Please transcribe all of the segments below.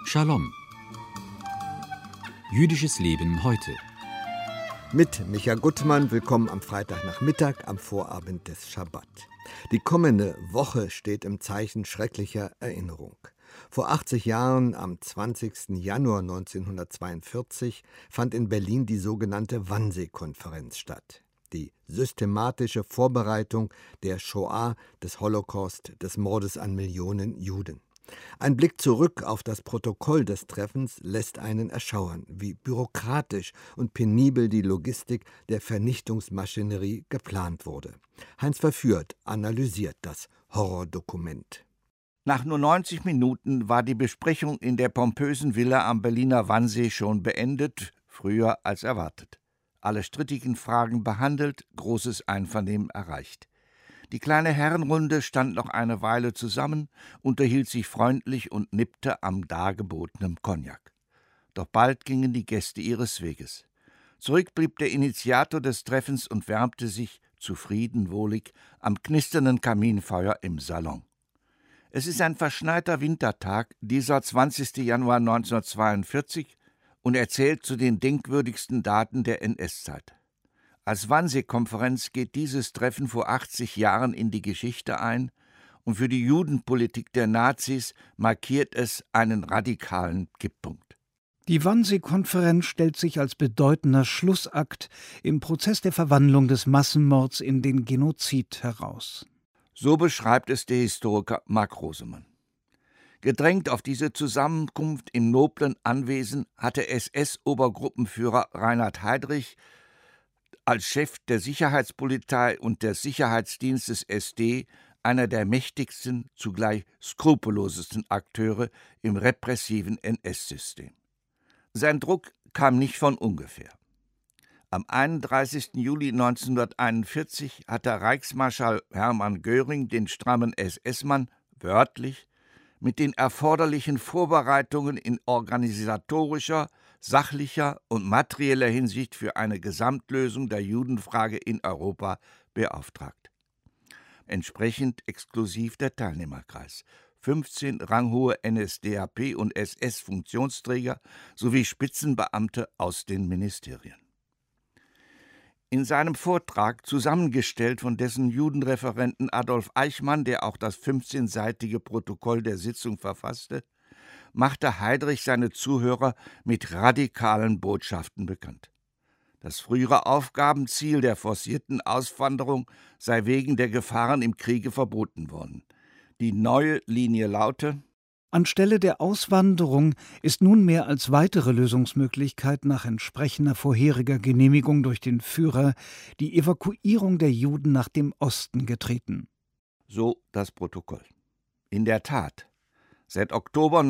Shalom. Jüdisches Leben heute. Mit Micha Gutmann, willkommen am Freitagnachmittag, am Vorabend des Schabbat. Die kommende Woche steht im Zeichen schrecklicher Erinnerung. Vor 80 Jahren, am 20. Januar 1942, fand in Berlin die sogenannte Wannsee-Konferenz statt. Die systematische Vorbereitung der Shoah, des Holocaust, des Mordes an Millionen Juden. Ein Blick zurück auf das Protokoll des Treffens lässt einen erschauern, wie bürokratisch und penibel die Logistik der Vernichtungsmaschinerie geplant wurde. Heinz Verführt analysiert das Horrordokument. Nach nur 90 Minuten war die Besprechung in der pompösen Villa am Berliner Wannsee schon beendet, früher als erwartet. Alle strittigen Fragen behandelt, großes Einvernehmen erreicht. Die kleine Herrenrunde stand noch eine Weile zusammen, unterhielt sich freundlich und nippte am dargebotenen Cognac. Doch bald gingen die Gäste ihres Weges. Zurück blieb der Initiator des Treffens und wärmte sich, zufrieden wohlig, am knisternden Kaminfeuer im Salon. Es ist ein verschneiter Wintertag, dieser 20. Januar 1942, und er zählt zu den denkwürdigsten Daten der NS-Zeit. Als Wannsee-Konferenz geht dieses Treffen vor 80 Jahren in die Geschichte ein und für die Judenpolitik der Nazis markiert es einen radikalen Kipppunkt. Die Wannsee-Konferenz stellt sich als bedeutender Schlussakt im Prozess der Verwandlung des Massenmords in den Genozid heraus. So beschreibt es der Historiker Mark Rosemann. Gedrängt auf diese Zusammenkunft im noblen Anwesen hatte SS-Obergruppenführer Reinhard Heydrich als Chef der Sicherheitspolizei und des Sicherheitsdienstes SD einer der mächtigsten, zugleich skrupellosesten Akteure im repressiven NS-System. Sein Druck kam nicht von ungefähr. Am 31. Juli 1941 hatte Reichsmarschall Hermann Göring den strammen SS-Mann wörtlich mit den erforderlichen Vorbereitungen in organisatorischer, sachlicher und materieller Hinsicht für eine Gesamtlösung der Judenfrage in Europa beauftragt. Entsprechend exklusiv der Teilnehmerkreis. 15 ranghohe NSDAP- und SS-Funktionsträger sowie Spitzenbeamte aus den Ministerien. In seinem Vortrag, zusammengestellt von dessen Judenreferenten Adolf Eichmann, der auch das 15-seitige Protokoll der Sitzung verfasste, machte Heydrich seine Zuhörer mit radikalen Botschaften bekannt. Das frühere Aufgabenziel der forcierten Auswanderung sei wegen der Gefahren im Kriege verboten worden. Die neue Linie laute: Anstelle der Auswanderung ist nunmehr als weitere Lösungsmöglichkeit nach entsprechender vorheriger Genehmigung durch den Führer die Evakuierung der Juden nach dem Osten getreten. So das Protokoll. In der Tat, seit Oktober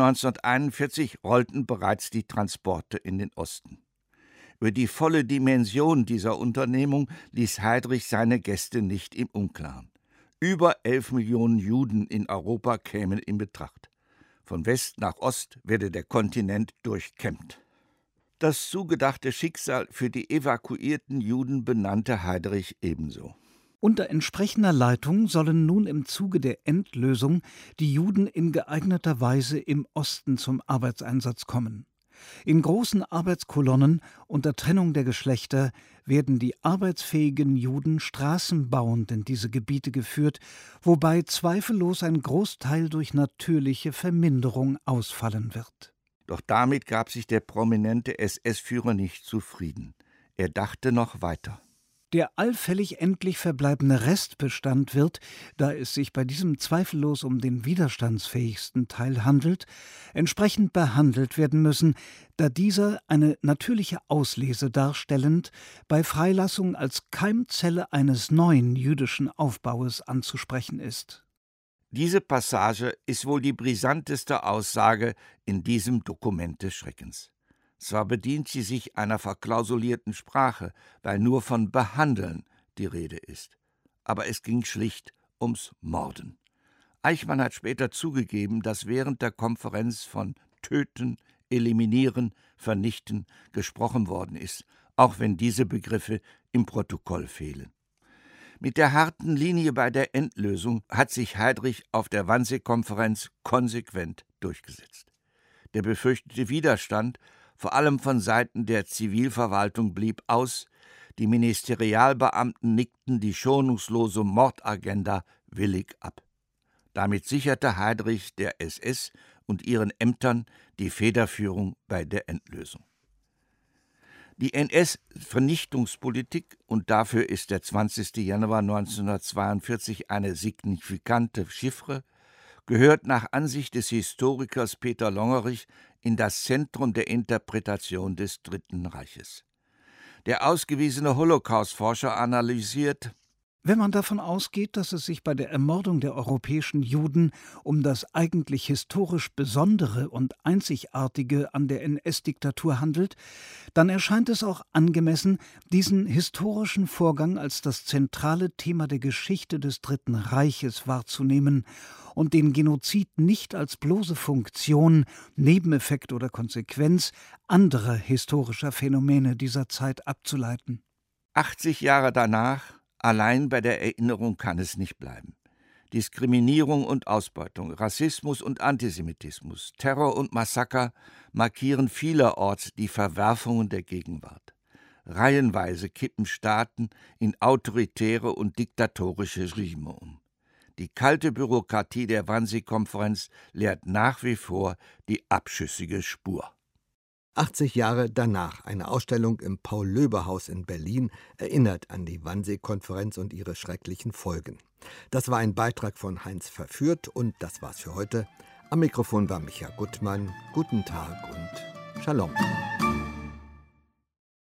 1941 rollten bereits die Transporte in den Osten. Über die volle Dimension dieser Unternehmung ließ Heydrich seine Gäste nicht im Unklaren. Über 11 Millionen Juden in Europa kämen in Betracht. Von West nach Ost werde der Kontinent durchkämmt. Das zugedachte Schicksal für die evakuierten Juden benannte Heydrich ebenso. Unter entsprechender Leitung sollen nun im Zuge der Endlösung die Juden in geeigneter Weise im Osten zum Arbeitseinsatz kommen. In großen Arbeitskolonnen unter Trennung der Geschlechter werden die arbeitsfähigen Juden straßenbauend in diese Gebiete geführt, wobei zweifellos ein Großteil durch natürliche Verminderung ausfallen wird. Doch damit gab sich der prominente SS-Führer nicht zufrieden. Er dachte noch weiter. Der allfällig endlich verbleibende Restbestand wird, da es sich bei diesem zweifellos um den widerstandsfähigsten Teil handelt, entsprechend behandelt werden müssen, da dieser eine natürliche Auslese darstellend bei Freilassung als Keimzelle eines neuen jüdischen Aufbaues anzusprechen ist. Diese Passage ist wohl die brisanteste Aussage in diesem Dokument des Schreckens. Zwar bedient sie sich einer verklausulierten Sprache, weil nur von Behandeln die Rede ist. Aber es ging schlicht ums Morden. Eichmann hat später zugegeben, dass während der Konferenz von Töten, Eliminieren, Vernichten gesprochen worden ist, auch wenn diese Begriffe im Protokoll fehlen. Mit der harten Linie bei der Endlösung hat sich Heydrich auf der Wannsee-Konferenz konsequent durchgesetzt. Der befürchtete Widerstand, vor allem von Seiten der Zivilverwaltung, blieb aus. Die Ministerialbeamten nickten die schonungslose Mordagenda willig ab. Damit sicherte Heydrich der SS und ihren Ämtern die Federführung bei der Endlösung. Die NS-Vernichtungspolitik, und dafür ist der 20. Januar 1942 eine signifikante Chiffre, gehört nach Ansicht des Historikers Peter Longerich in das Zentrum der Interpretation des Dritten Reiches. Der ausgewiesene Holocaust-Forscher analysiert: Wenn man davon ausgeht, dass es sich bei der Ermordung der europäischen Juden um das eigentlich historisch Besondere und Einzigartige an der NS-Diktatur handelt, dann erscheint es auch angemessen, diesen historischen Vorgang als das zentrale Thema der Geschichte des Dritten Reiches wahrzunehmen und den Genozid nicht als bloße Funktion, Nebeneffekt oder Konsequenz anderer historischer Phänomene dieser Zeit abzuleiten. 80 Jahre danach, allein bei der Erinnerung kann es nicht bleiben. Diskriminierung und Ausbeutung, Rassismus und Antisemitismus, Terror und Massaker markieren vielerorts die Verwerfungen der Gegenwart. Reihenweise kippen Staaten in autoritäre und diktatorische Regime um. Die kalte Bürokratie der Wannsee-Konferenz lehrt nach wie vor die abschüssige Spur. 80 Jahre danach, eine Ausstellung im Paul-Löbe-Haus in Berlin, erinnert an die Wannsee-Konferenz und ihre schrecklichen Folgen. Das war ein Beitrag von Heinz Verführt und das war's für heute. Am Mikrofon war Micha Guttmann. Guten Tag und Shalom.